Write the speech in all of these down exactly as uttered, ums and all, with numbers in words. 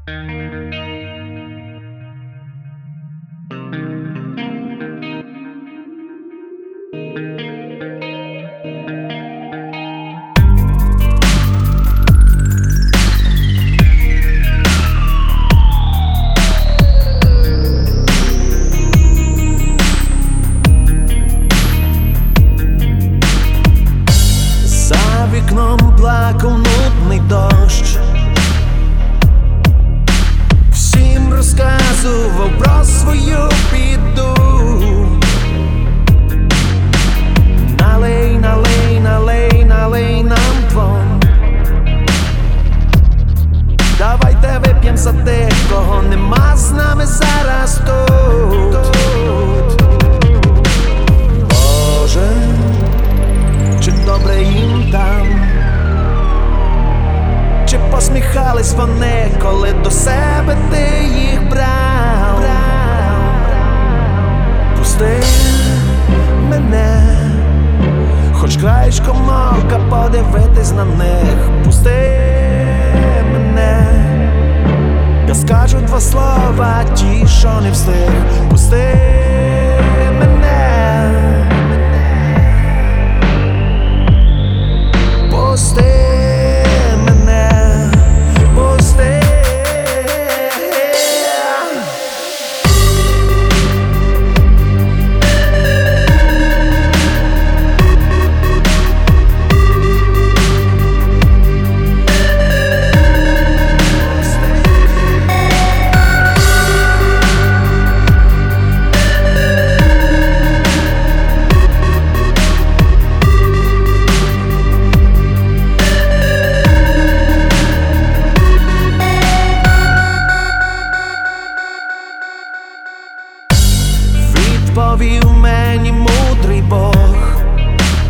Плакав нудний дощ, всім розказував про свою біду. Налей, налей, налей, налей нам двом. Давайте вип'єм за тих, кого нема з нами зараз тут. Боже, чи добре їм там? Чи посміхались вони, коли до себе ти їх брав? Пусти мене, хоч краєчком ока подивитись на них. Пусти мене, я скажу два слова, ті, що не встиг. Пусти мене, пусти. Повів мені мудрий Бог,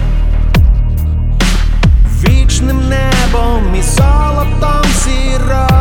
вічним небом і золотом зірок.